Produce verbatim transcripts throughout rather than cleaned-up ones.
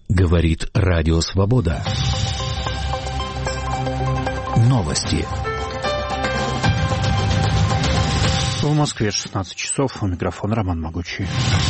Говорит Радио Свобода. Новости. В Москве шестнадцать часов. У микрофона Роман Могучий.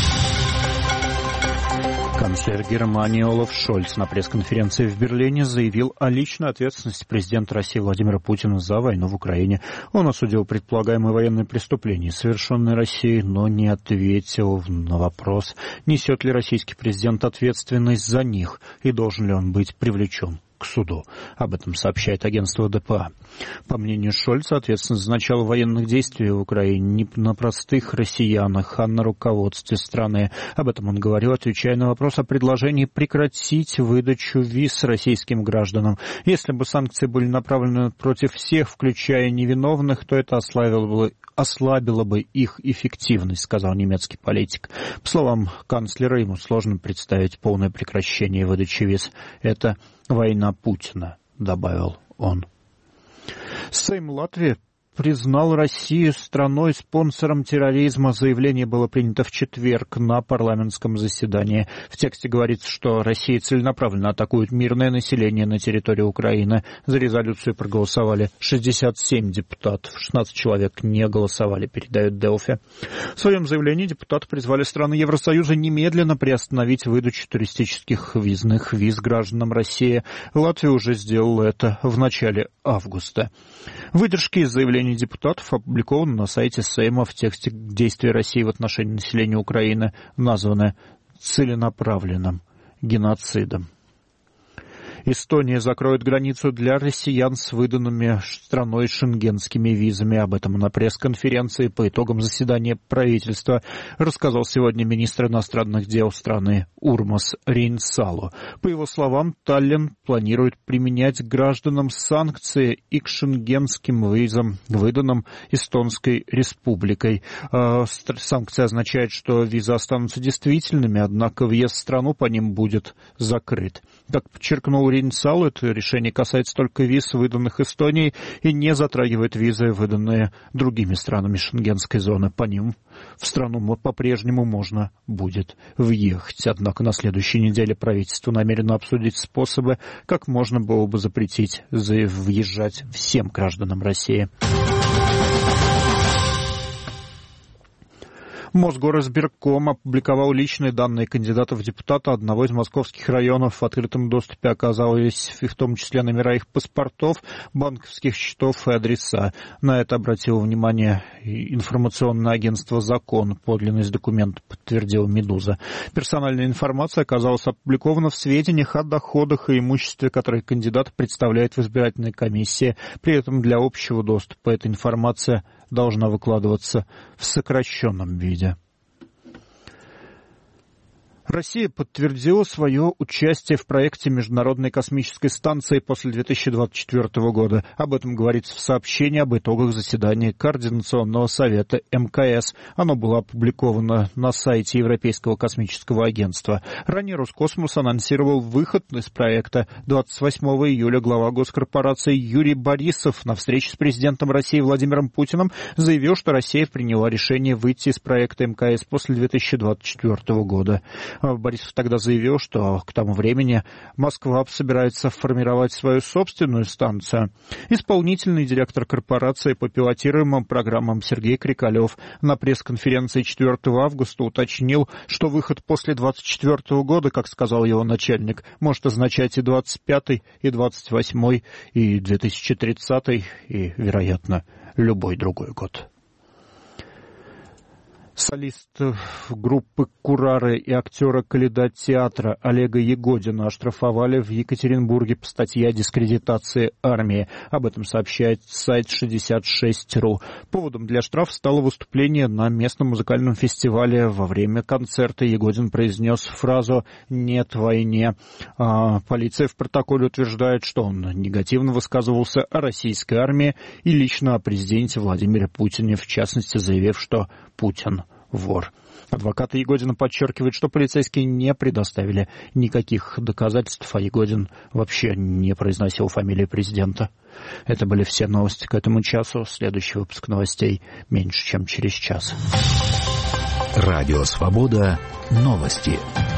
Канцлер Германии Олаф Шольц на пресс-конференции в Берлине заявил о личной ответственности президента России Владимира Путина за войну в Украине. Он осудил предполагаемые военные преступления, совершенные Россией, но не ответил на вопрос, несет ли российский президент ответственность за них и должен ли он быть привлечен к суду. Об этом сообщает агентство ДПА. По мнению Шольца, ответственность за начало военных действий в Украине не на простых россиянах, а на руководстве страны. Об этом он говорил, отвечая на вопрос о предложении прекратить выдачу виз российским гражданам. Если бы санкции были направлены против всех, включая невиновных, то это ослабило бы ослабило бы их эффективность, сказал немецкий политик. По словам канцлера, ему сложно представить полное прекращение выдачи виз. Это война Путина, добавил он. Сейм Латвии признал Россию страной-спонсором терроризма. Заявление было принято в четверг на парламентском заседании. В тексте говорится, что Россия целенаправленно атакует мирное население на территории Украины. За резолюцию проголосовали шестьдесят семь депутатов, шестнадцать человек не голосовали, передает Делфи. В своем заявлении депутаты призвали страны Евросоюза немедленно приостановить выдачу туристических визных виз гражданам России. Латвия уже сделала это в начале августа. Выдержки из заявлений депутатов опубликованы на сайте Сейма. В тексте действия России в отношении населения Украины названы целенаправленным геноцидом. Эстония закроет границу для россиян с выданными страной шенгенскими визами. Об этом на пресс-конференции по итогам заседания правительства рассказал сегодня министр иностранных дел страны Урмас Рейнсалу. По его словам, Таллин планирует применять гражданам санкции и к шенгенским визам, выданным Эстонской республикой. Санкция означает, что визы останутся действительными, однако въезд в страну по ним будет закрыт. Как подчеркнул Рейнсалу, это решение касается только виз, выданных Эстонией, и не затрагивает визы, выданные другими странами шенгенской зоны. По ним в страну по-прежнему можно будет въехать. Однако на следующей неделе правительство намерено обсудить способы, как можно было бы запретить въезжать всем гражданам России. Мосгоризбирком опубликовал личные данные кандидатов в депутаты одного из московских районов. В открытом доступе оказались в том числе номера их паспортов, банковских счетов и адреса. На это обратило внимание информационное агентство «Закон». Подлинность документа подтвердила «Медуза». Персональная информация оказалась опубликована в сведениях о доходах и имуществе, которые кандидат представляет в избирательной комиссии. При этом для общего доступа эта информация должна выкладываться в сокращенном виде. Россия подтвердила свое участие в проекте Международной космической станции после две тысячи двадцать четвёртого года. Об этом говорится в сообщении об итогах заседания Координационного совета эм ка эс. Оно было опубликовано на сайте Европейского космического агентства. Ранее Роскосмос анонсировал выход из проекта. двадцать восьмого июля глава госкорпорации Юрий Борисов на встрече с президентом России Владимиром Путиным заявил, что Россия приняла решение выйти из проекта эм ка эс после две тысячи двадцать четвёртого года. Борисов тогда заявил, что к тому времени Москва собирается формировать свою собственную станцию. Исполнительный директор корпорации по пилотируемым программам Сергей Крикалев на пресс-конференции четвёртого августа уточнил, что выход после двадцать четвёртого года, как сказал его начальник, может означать и двадцать пятый, и двадцать восьмой, и две тысячи тридцатый, и, вероятно, любой другой год. Солист группы «Курары» и актера Калейдот театра Олега Ягодина оштрафовали в Екатеринбурге по статье о дискредитации армии. Об этом сообщает сайт шестьдесят шесть точка ру. Поводом для штрафа стало выступление на местном музыкальном фестивале. Во время концерта Ягодин произнес фразу «Нет войне». А полиция в протоколе утверждает, что он негативно высказывался о российской армии и лично о президенте Владимире Путине, в частности заявив, что Путин вор. Адвокаты Ягодина подчеркивают, что полицейские не предоставили никаких доказательств, а Ягодин вообще не произносил фамилии президента. Это были все новости к этому часу. Следующий выпуск новостей меньше, чем через час. Радио «Свобода». Новости.